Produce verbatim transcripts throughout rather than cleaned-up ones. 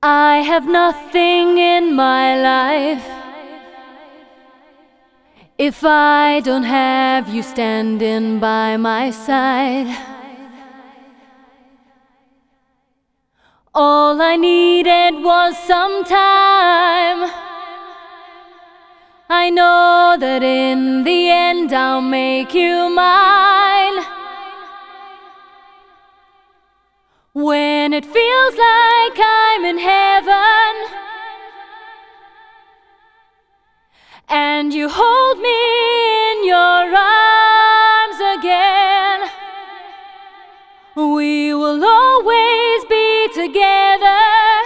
I have nothing in my life if I don't have you standing by my side. All I needed was some time. I know that in the end I'll make you mine. When it feels like I'm in heaven and you hold me in your arms again, we will always be together.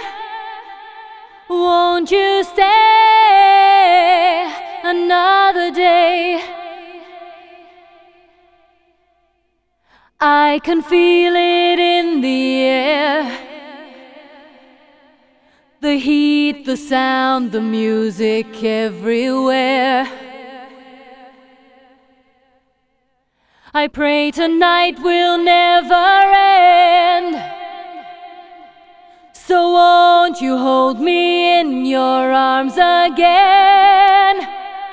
Won't you stay another day? I can feel it in the air, the heat, the sound, the music everywhere. I pray tonight will never end. So won't you hold me in your arms again?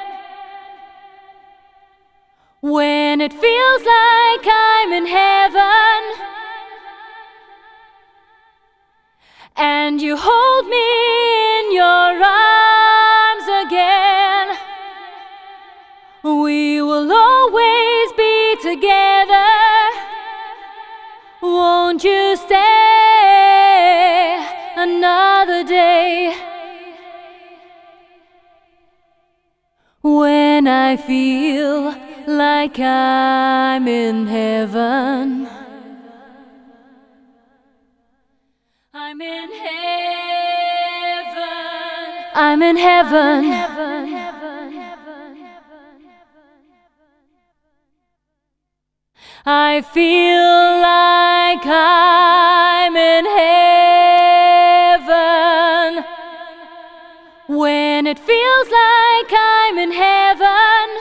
When it feels like I'm in heaven and you hold me in your arms again, we will always be together. Won't you stay another day? When I feel like I'm in heaven, I'm in heaven, I'm in heaven, I feel like I'm in heaven. When it feels like I'm in heaven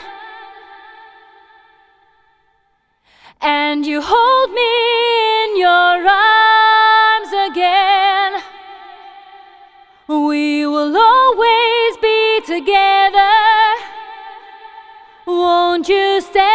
and you hold me in your arms again, we will always be together. Won't you stay